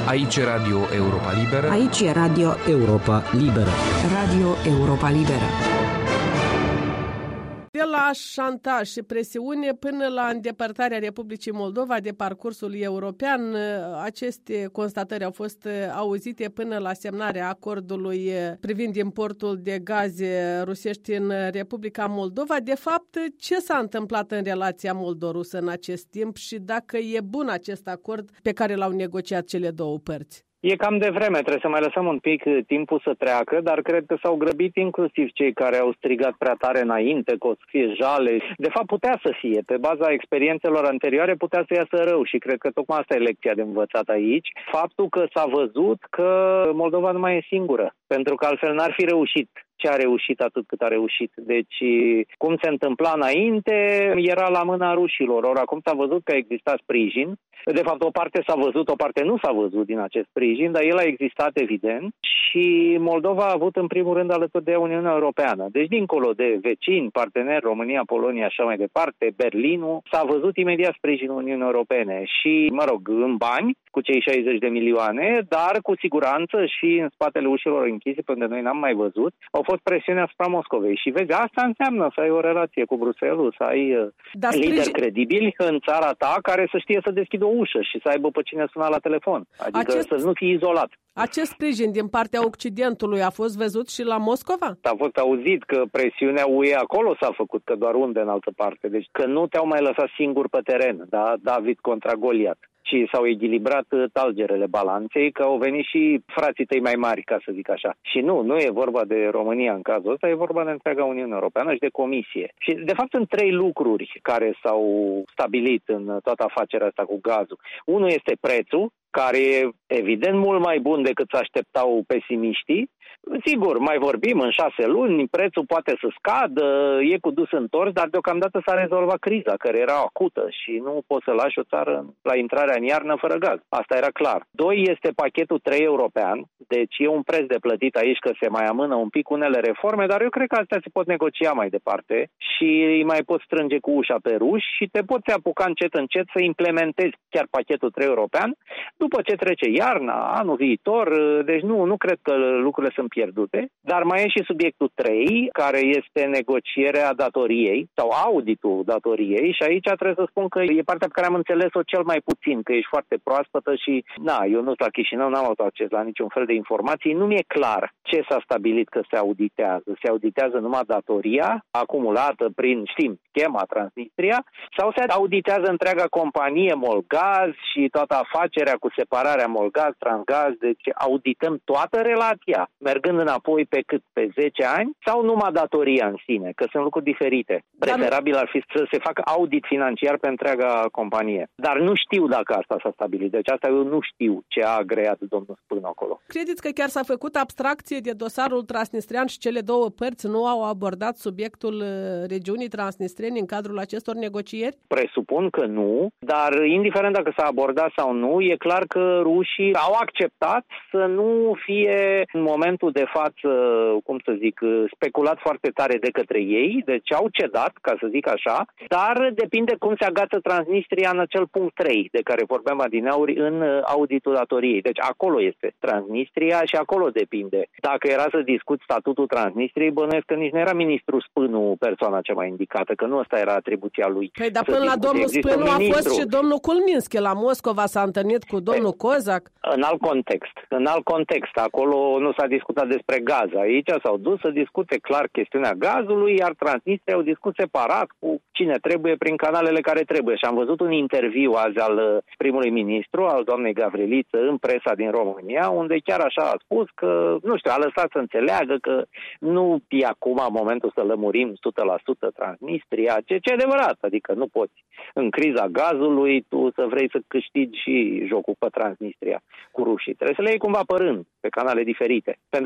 Aici Radio Europa Liberă. Aici e Radio Europa Liberă. Radio Europa Liberă. De la șantaj și presiune până la îndepărtarea Republicii Moldova de parcursul european, aceste constatări au fost auzite până la semnarea acordului privind importul de gaze rusești în Republica Moldova. De fapt, ce s-a întâmplat în relația moldo-rusă în acest timp și dacă e bun acest acord pe care l-au negociat cele două părți? E cam de vreme, trebuie să mai lăsăm un pic timpul să treacă, dar cred că s-au grăbit inclusiv cei care au strigat prea tare înainte, că o să fie jale. De fapt putea să fie, pe baza experiențelor anterioare putea să iasă rău și cred că tocmai asta e lecția de învățat aici. Faptul că s-a văzut că Moldova nu mai e singură, pentru că altfel n-ar fi reușit ce a reușit atât cât a reușit. Deci, cum se întâmpla înainte, era la mâna rușilor. Ori acum s-a văzut că exista sprijin. De fapt, o parte s-a văzut, o parte nu s-a văzut din acest sprijin, dar el a existat evident și Moldova a avut în primul rând alături de Uniunea Europeană. Deci, dincolo de vecini, parteneri, România, Polonia, așa mai departe, Berlinul, s-a văzut imediat sprijinul Uniunii Europene și, în bani, cu cei 60 de milioane, dar cu siguranță și în spatele ușilor închise, pe unde noi n-am mai văzut, au fost presiuni asupra Moscovei. Și vezi, asta înseamnă să ai o relație cu Bruxelles, să ai lideri credibili în țara ta care să știe să deschidă o ușă și să aibă pe cine suna la telefon. Adică să nu fii izolat. Acest sprijin din partea Occidentului a fost văzut și la Moscova? A fost auzit că presiunea UE acolo s-a făcut, că doar unde în altă parte. Deci că nu te-au mai lăsat singur pe teren, da? David contra Goliat. Și s-au echilibrat talgerele balanței, că au venit și frații tăi mai mari, ca să zic așa. Și nu e vorba de România în cazul ăsta, e vorba de întreaga Uniune Europeană și de Comisie. Și, de fapt, sunt trei lucruri care s-au stabilit în toată afacerea asta cu gazul. Unul este prețul, care e evident mult mai bun decât se așteptau pesimiștii. Sigur, mai vorbim, în 6 luni, prețul poate să scadă, e cu dus întors, dar deocamdată s-a rezolvat criza, care era acută și nu poți să lași o țară la intrarea în iarnă fără gaz. Asta era clar. 2 este pachetul 3 european, deci e un preț de plătit aici că se mai amână un pic unele reforme, dar eu cred că astea se pot negocia mai departe și îi mai poți strânge cu ușa pe ruși și te poți apuca încet să implementezi chiar pachetul 3 european după ce trece iarna, anul viitor, deci nu cred că lucrurile sunt pierdute, dar mai e și subiectul 3, care este negocierea datoriei sau auditul datoriei și aici trebuie să spun că e partea pe care am înțeles-o cel mai puțin, că ești foarte proaspătă și, eu nu sunt la Chișinău, n-am avut acces la niciun fel de informații, nu mi-e clar ce s-a stabilit că se auditează. Se auditează numai datoria acumulată prin, schema Transnistria, sau se auditează întreaga companie Molgaz și toată afacerea cu separarea Molgaz, Transgaz, deci audităm toată relația, mergând înapoi pe 10 ani, sau numai datoria în sine, că sunt lucruri diferite. Preferabil ar fi să se facă audit financiar pe întreaga companie. Dar nu știu dacă asta s-a stabilit. Deci asta eu nu știu ce a agreat domnul Spânu acolo. Credeți că chiar s-a făcut abstracție de dosarul transnistrian și cele două părți nu au abordat subiectul regiunii transnistrene în cadrul acestor negocieri? Presupun că nu, dar indiferent dacă s-a abordat sau nu, e clar că rușii au acceptat să nu fie în momentul de față, speculat foarte tare de către ei, deci au cedat, ca să zic așa, dar depinde cum se agață Transnistria în acel punct 3, de care vorbeam adineauri în auditul datoriei. Deci acolo este Transnistria și acolo depinde. Dacă era să discut statutul Transnistriei, bănuiesc că nici nu era ministrul Spânu persoana cea mai indicată, că nu asta era atribuția lui. Păi, dar până la domnul Spânu a fost și domnul Kulminski. La Moscova s-a întâlnit cu domnul Kozak. În alt context. Acolo nu s-a discutat despre gaz. Aici s-au dus să discute clar chestiunea gazului, iar Transnistria au discut separat cu cine trebuie prin canalele care trebuie. Și am văzut un interviu azi al primului ministru, al doamnei Gavriliță, în presa din România, unde chiar așa a spus că, a lăsat să înțeleagă că nu e acum momentul să lămurim 100% Transnistria, ce e adevărat. Adică nu poți în criza gazului tu să vrei să câștigi și jocul pe Transnistria cu rușii. Trebuie să le iei cumva pe rând, pe canale diferite. Pentru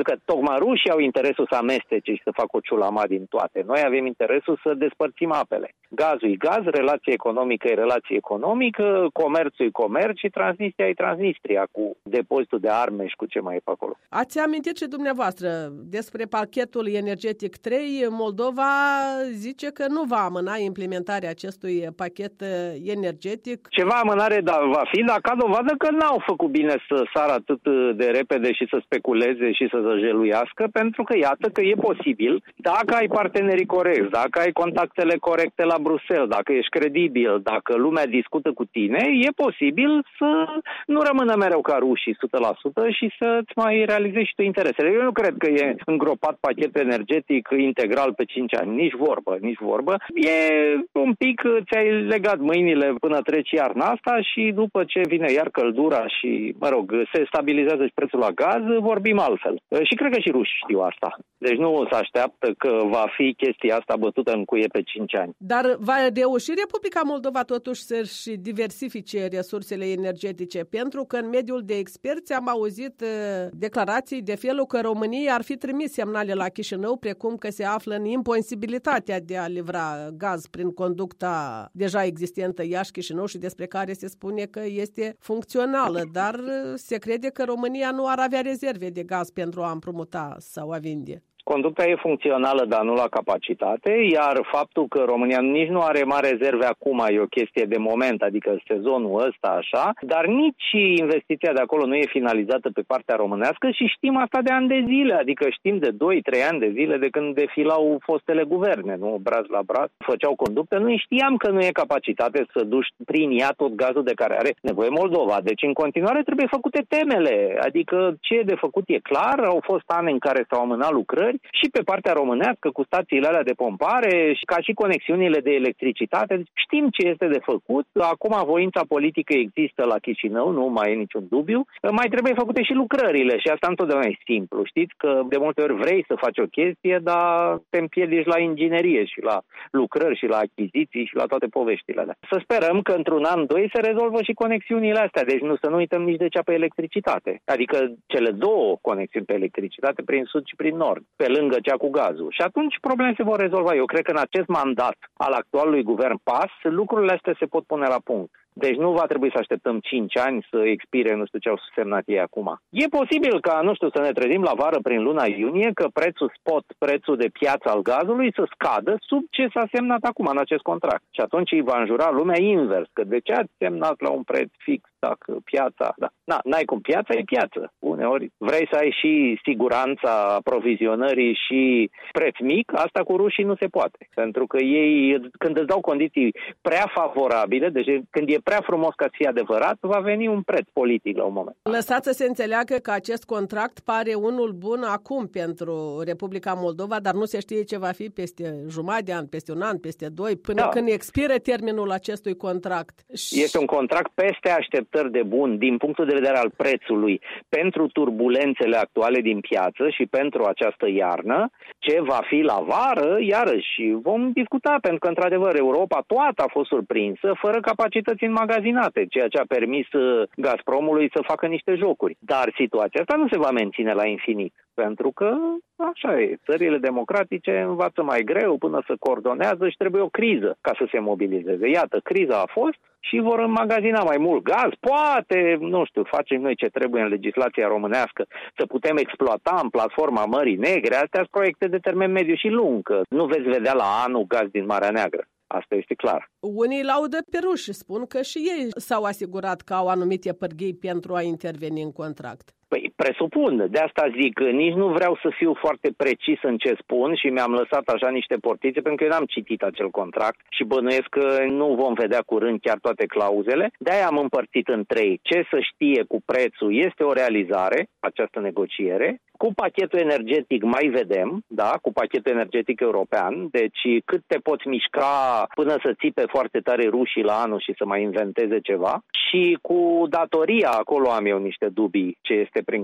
Pentru că tocmai rușii au interesul să amestece și să facă o ciulama din toate. Noi avem interesul să despărțim apele. Gazul e gaz, relație economică e relație economică, comerțul e comerț și Transnistria e Transnistria, cu depozitul de arme și cu ce mai e pe acolo. Ați amintit și dumneavoastră despre pachetul energetic 3. Moldova zice că nu va amâna implementarea acestui pachet energetic. Ceva amânare va fi, dar ca dovadă că n-au făcut bine să sară atât de repede și să speculeze și să zăjeluiască, pentru că iată că e posibil, dacă ai partenerii corecți, dacă ai contactele corecte la Bruxelles, dacă ești credibil, dacă lumea discută cu tine, e posibil să nu rămână mereu ca rușii 100% și să-ți mai realizezi și tu interesele. Eu nu cred că e îngropat pachetul energetic integral pe 5 ani. Nici vorbă. E un pic, ți-ai legat mâinile până treci iarna asta și după ce vine iar căldura și, se stabilizează și prețul la gaz, vorbim altfel. Și cred că și rușii știu asta. Deci nu se așteaptă că va fi chestia asta bătută în cuie pe 5 ani. Dar va reuși Republica Moldova totuși să-și diversifice resursele energetice? Pentru că în mediul de experți am auzit declarații de felul că România ar fi trimis semnale la Chișinău, precum că se află în imposibilitatea de a livra gaz prin conducta deja existentă Iași-Chișinău și despre care se spune că este funcțională, dar se crede că România nu ar avea rezerve de gaz pentru a împrumuta sau a vinde. Conducta e funcțională, dar nu la capacitate, iar faptul că România nici nu are mari rezerve acum e o chestie de moment, adică sezonul ăsta așa, dar nici investiția de acolo nu e finalizată pe partea românească și știm asta de ani de zile, adică știm de 2-3 ani de zile de când defilau fostele guverne, nu? Braț la braț, făceau conductă, noi știam că nu e capacitate să duci prin ea tot gazul de care are nevoie Moldova, deci în continuare trebuie făcute temele, adică ce e de făcut e clar, au fost ani în care s-au amânat lucrări, și pe partea românească cu stațiile alea de pompare, ca și conexiunile de electricitate. Știm ce este de făcut. Acum voința politică există la Chișinău, nu mai e niciun dubiu. Mai trebuie făcute și lucrările și asta întotdeauna e simplu. Știți că de multe ori vrei să faci o chestie, dar te împiedici la inginerie și la lucrări și la achiziții și la toate poveștile alea. Să sperăm că într-un an, 2 se rezolvă și conexiunile astea. Deci nu să nu uităm nici de cea pe electricitate. Adică cele două conexiuni pe electricitate prin sud și prin nord, pe lângă cea cu gazul. Și atunci problemele se vor rezolva. Eu cred că în acest mandat al actualului guvern PAS, lucrurile astea se pot pune la punct. Deci nu va trebui să așteptăm 5 ani să expire nu știu ce au semnat ei acum. E posibil ca, să ne trezim la vară prin luna iunie că prețul spot, prețul de piață al gazului să scadă sub ce s-a semnat acum în acest contract. Și atunci îi va înjura lumea invers, că de ce ați semnat la un preț fix dacă piața... Da. N-ai cum, piața e piață. Uneori vrei să ai și siguranța aprovizionării și preț mic, asta cu rușii nu se poate. Pentru că ei, când îți dau condiții prea favorabile, deci când e prea frumos ca să fie adevărat, va veni un preț politic la un moment. Lăsați să se înțeleagă că acest contract pare unul bun acum pentru Republica Moldova, dar nu se știe ce va fi peste jumătate de an, peste un an, peste 2, până când expiră termenul acestui contract. Este un contract peste așteptări de bun din punctul de vedere al prețului pentru turbulențele actuale din piață și pentru această iarnă. Ce va fi la vară, iarăși vom discuta, pentru că într-adevăr Europa toată a fost surprinsă fără capacități înmagazinate, ceea ce a permis Gazpromului să facă niște jocuri. Dar situația asta nu se va menține la infinit, pentru că așa e, țările democratice învață mai greu până să coordonează și trebuie o criză ca să se mobilizeze. Iată, criza a fost și vor înmagazina mai mult gaz. Poate, facem noi ce trebuie în legislația românească să putem exploata în platforma Mării Negre. Astea sunt proiecte de termen mediu și lung, că nu veți vedea la anul gaz din Marea Neagră. Asta este clar. Unii laudă pe ruși și spun că și ei s-au asigurat că au anumite pârghii pentru a interveni în contract. Păi, presupun. De asta zic, nici nu vreau să fiu foarte precis în ce spun și mi-am lăsat așa niște portițe, pentru că eu n-am citit acel contract și bănuiesc că nu vom vedea curând chiar toate clauzele. De-aia am împărțit în 3. Ce să știe cu prețul este o realizare, această negociere. Cu pachetul energetic mai vedem, cu pachetul energetic european, deci cât te poți mișca până să țipe foarte tare rușii la anul și să mai inventeze ceva. Și cu datoria, acolo am eu niște dubii ce este prin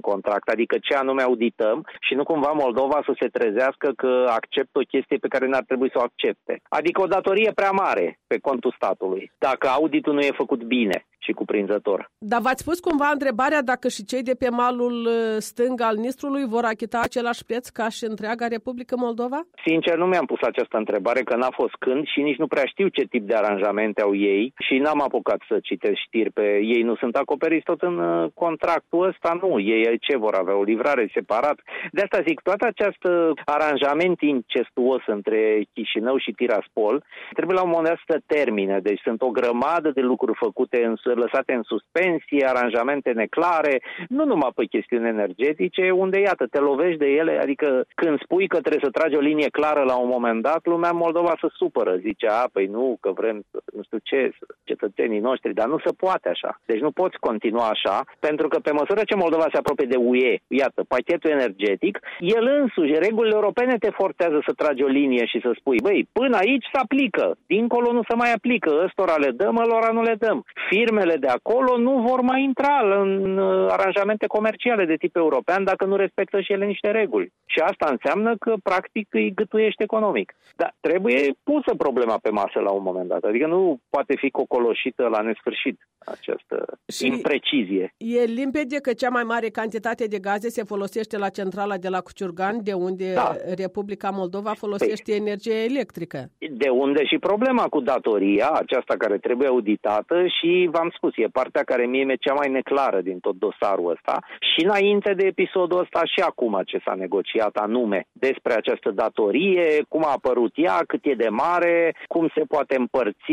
contract, adică ce anume audităm și nu cumva Moldova să se trezească că acceptă o chestie pe care n-ar trebui să o accepte. Adică o datorie prea mare pe contul statului, dacă auditul nu e făcut bine și cuprinzător. Dar v-ați pus cumva întrebarea dacă și cei de pe malul stâng al Nistrului vor achita același preț ca și întreaga Republică Moldova? Sincer, nu mi-am pus această întrebare, că n-a fost când și nici nu prea știu ce tip de aranjamente au ei și n-am apucat să citesc știri pe ei. Nu sunt acoperiți tot în contractul ăsta, nu. Ei ce vor avea? O livrare separat? De asta zic, tot acest aranjament incestuos între Chișinău și Tiraspol trebuie la un moment dat să termine. Deci sunt o grămadă de lucruri făcute lăsate în suspensie, aranjamente neclare, nu numai pe chestiuni energetice, unde, iată, te lovești de ele, adică când spui că trebuie să tragi o linie clară la un moment dat, lumea în Moldova se supără, zice, păi nu, că vrem, nu știu ce, cetățenii noștri, dar nu se poate așa. Deci nu poți continua așa, pentru că pe măsură ce Moldova se apropie de UE, iată, pachetul energetic, el însuși, regulile europene te forțează să tragi o linie și să spui, băi, până aici se aplică, dincolo nu se mai aplică, ăstora le dăm, ălora nu le dăm. Firmele de acolo nu vor mai intra în aranjamente comerciale de tip european dacă nu respectă și ele niște reguli. Și asta înseamnă că, practic, îi gâtuiește economic. Dar trebuie pusă problema pe masă la un moment dat. Adică nu poate fi cocoloșită la nesfârșit această imprecizie. E limpede că cea mai mare cantitate de gaze se folosește la centrala de la Cuciurgan, de unde Republica Moldova folosește energie electrică. De unde și problema cu datoria, aceasta care trebuie auditată și v-am spus, e partea care mie e cea mai neclară din tot dosarul ăsta și înainte de episodul ăsta și acum ce s-a negociat anume despre această datorie, cum a apărut ea, cât e de mare, cum se poate împărți,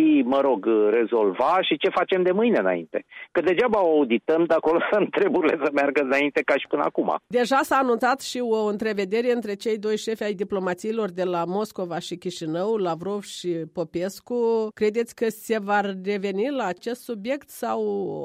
rezolva și ce facem de mâine înainte. Că degeaba o audităm de acolo treburile să meargă înainte ca și până acum. Deja s-a anunțat și o întrevedere între cei doi șefi ai diplomațiilor de la Moscova și Chișinău, Lavrov și Popescu. Credeți că se va reveni la acest subiect sau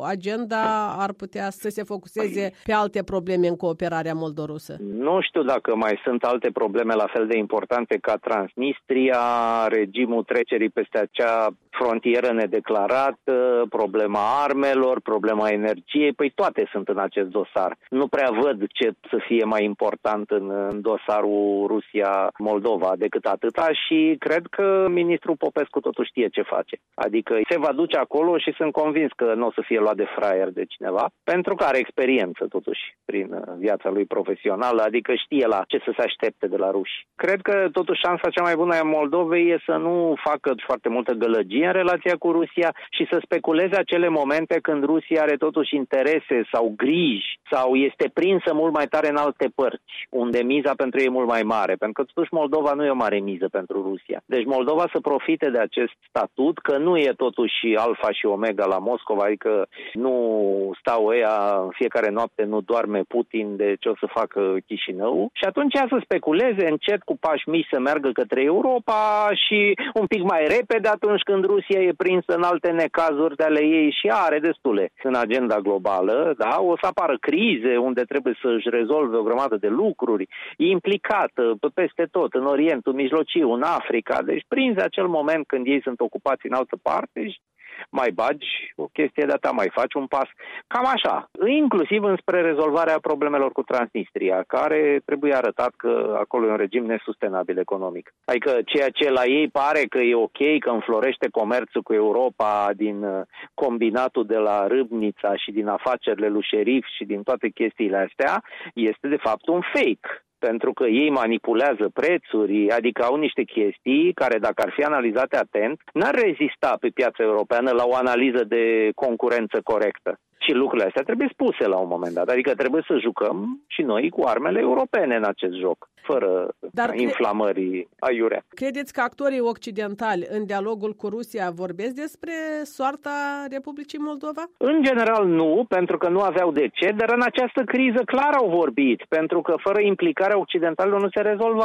agenda ar putea să se focuseze pe alte probleme în cooperarea moldorusă? Nu știu dacă mai sunt alte probleme la fel de importante ca Transnistria, regimul trecerii peste acea frontieră nedeclarată, problema armelor, problema energiei, păi toate sunt în acest dosar. Nu prea văd ce să fie mai important în dosarul Rusia-Moldova decât atâta și cred că ministrul Popescu totuși știe ce face. Adică se va duce acolo și sunt convins că nu o să fie luat de fraier de cineva, pentru că are experiență totuși prin viața lui profesională, adică știe la ce să se aștepte de la ruși. Cred că totuși șansa cea mai bună a Moldovei e să nu facă foarte multă gălăgie în relația cu Rusia și să speculeze acele momente când Rusia are totuși interese sau griji sau este prinsă mult mai tare în alte părți, unde miza pentru ei e mult mai mare, pentru că totuși Moldova nu e o mare miză pentru Rusia. Deci Moldova să profite de acest statut, că nu e totuși alfa și omega la Moscova, adică nu stau ăia în fiecare noapte, nu doarme Putin de ce o să facă Chișinău și atunci ea să speculeze încet cu pași mici să meargă către Europa și un pic mai repede atunci când Rusia e prinsă în alte necazuri de ale ei și are destule în agenda globală, da? O să apară crize unde trebuie să-și rezolve o grămadă de lucruri, e implicată peste tot, în Orientul Mijlociu, în Africa, deci prinse acel moment când ei sunt ocupați în altă parte și mai bagi o chestie de-a ta, mai faci un pas. Cam așa, inclusiv înspre rezolvarea problemelor cu Transnistria, care trebuie arătat că acolo e un regim nesustenabil economic. Adică ceea ce la ei pare că e ok, că înflorește comerțul cu Europa din combinatul de la Râbnița și din afacerile lui Șerif și din toate chestiile astea, este de fapt un fake. Pentru că ei manipulează prețuri, adică au niște chestii care, dacă ar fi analizate atent, n-ar rezista pe piața europeană la o analiză de concurență corectă. Și lucrurile astea trebuie spuse la un moment dat. Adică trebuie să jucăm și noi cu armele europene în acest joc, fără inflamări aiurea. Credeți că actorii occidentali în dialogul cu Rusia vorbesc despre soarta Republicii Moldova? În general nu, pentru că nu aveau de ce, dar în această criză clar au vorbit, pentru că fără implicarea occidentalilor nu se rezolva.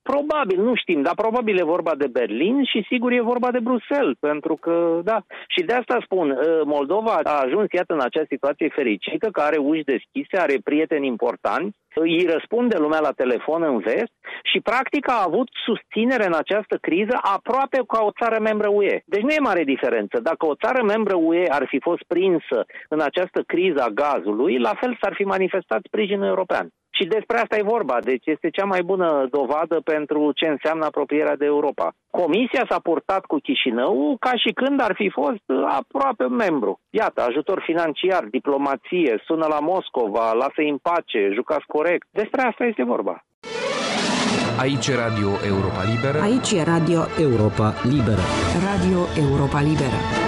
Probabil, nu știm, dar probabil e vorba de Berlin și sigur e vorba de Bruxelles, pentru că, da, și de asta spun, Moldova a ajuns, iată, în această situație fericită, că are uși deschise, are prieteni importanți, îi răspunde lumea la telefon în vest și, practic, a avut susținere în această criză aproape ca o țară membră UE. Deci nu e mare diferență. Dacă o țară membră UE ar fi fost prinsă în această criză a gazului, la fel s-ar fi manifestat sprijinul european. Și despre asta e vorba, deci este cea mai bună dovadă pentru ce înseamnă apropierea de Europa. Comisia s-a purtat cu Chișinău ca și când ar fi fost aproape membru. Iată, ajutor financiar, diplomație, sună la Moscova, lasă-i în pace, jucați corect. Despre asta este vorba. Aici Radio Europa Liberă. Aici e Radio Europa Liberă. Radio Europa Liberă.